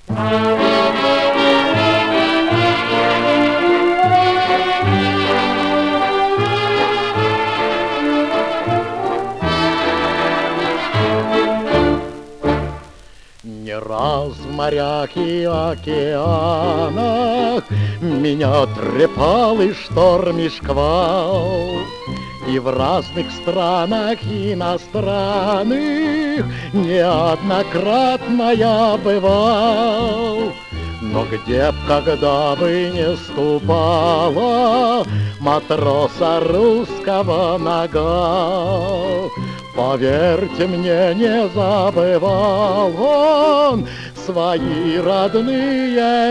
Не раз в морях и океанах меня трепал и шторм, и шквал, и в разных странах иностранных неоднократно я бывал. Но где б, когда бы не ступала матроса русского нога, поверьте мне, не забывал он свои родные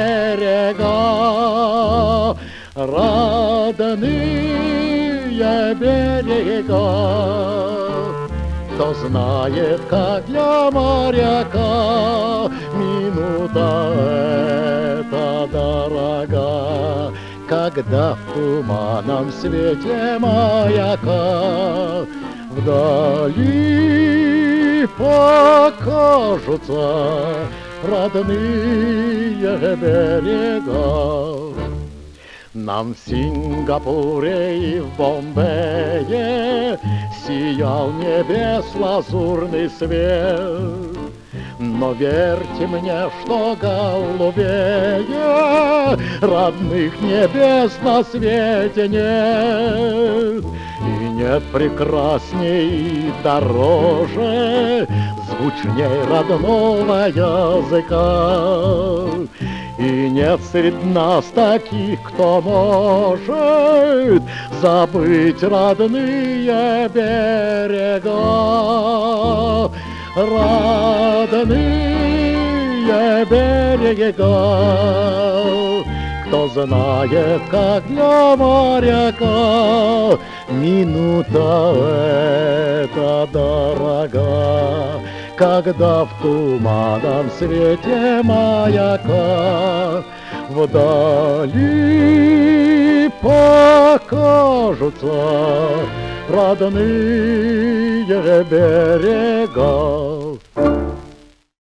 берега, родные берега. Кто знает, как для моряка минута эта дорога, когда в туманном свете маяка вдали покажутся родные берега. Нам в Сингапуре и в Бомбее сиял небес лазурный свет, но верьте мне, что голубее родных небес на свете нет. И нет прекрасней и дороже, звучней родного языка. И нет среди нас таких, кто может забыть родные берега, родные берега. Кто знает, как для моряка минута эта дорога, когда в туманном свете маяка вдали покажутся родные берега.